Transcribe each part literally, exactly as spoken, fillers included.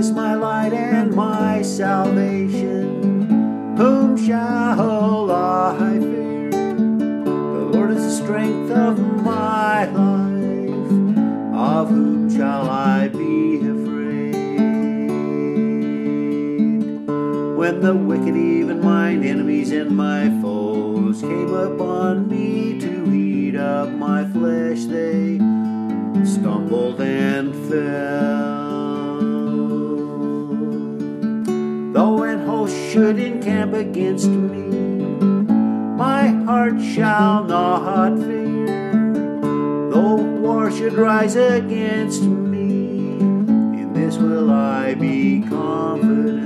is my light and my salvation. Whom shall I fear? The Lord is the strength of my life. Of whom shall I be afraid? When the wicked, even mine enemies and my foes, came upon me to eat up my flesh, they stumbled and fell. Though an host should encamp against me, my heart shall not fear. Though war should rise against me, in this will I be confident.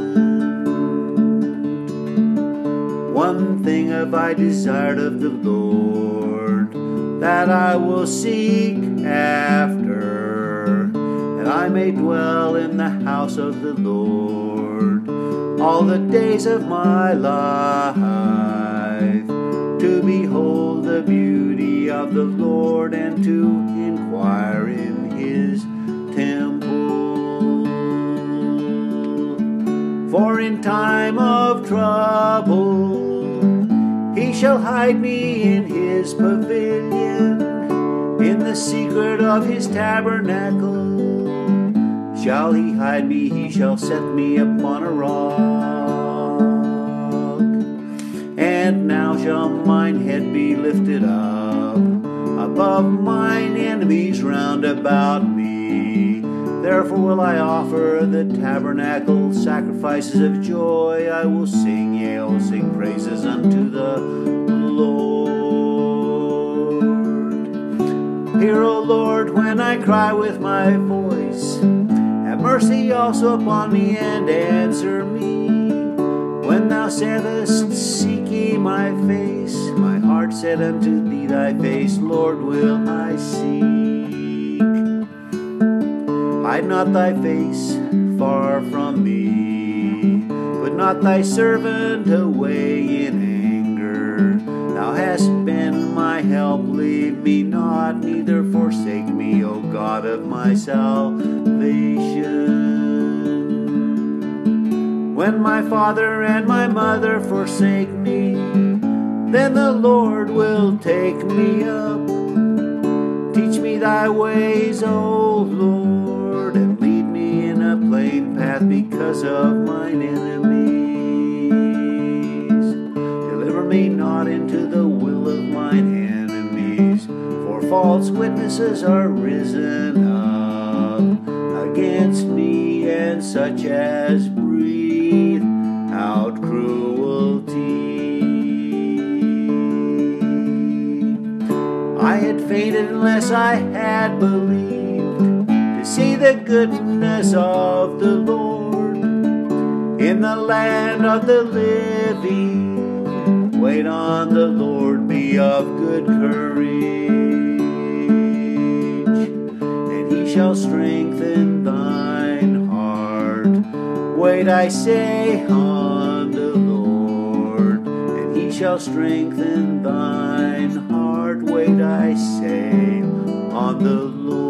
One thing have I desired of the Lord, that I will seek after, that I may dwell in the house of the Lord all the days of my life, to behold the beauty of the Lord and to inquire in his temple. For in time of trouble he shall hide me in his pavilion. In the secret of his tabernacle shall he hide me, he shall set me upon a rock. And now shall mine head be lifted up above mine enemies round about me. Therefore will I offer the tabernacle sacrifices of joy. I will sing, yea, I will sing praises unto the Lord. Hear, O Lord, when I cry with my voice. Have mercy also upon me and answer me. When thou saidest, seek ye my face, my heart said unto thee, thy face, Lord, will I seek. Hide not thy face far from me. Put not thy servant away in anger. Thou hast been my help, leave me not, neither forsake me, O God of my salvation. When my father and my mother forsake me, then the Lord will take me up. Teach me thy ways, O Lord, and lead me in a plain path because of mine enemies. Deliver me not into the will of mine enemies, for false witnesses are risen up against me, and such as breathe out cruelty. I had fainted unless I had believed to see the goodness of the Lord in the land of the living. Wait on the Lord, be of good courage, and he shall strengthen thine heart. Wait, I say, on the Lord, and he shall strengthen thine heart. Wait, I say, on the Lord.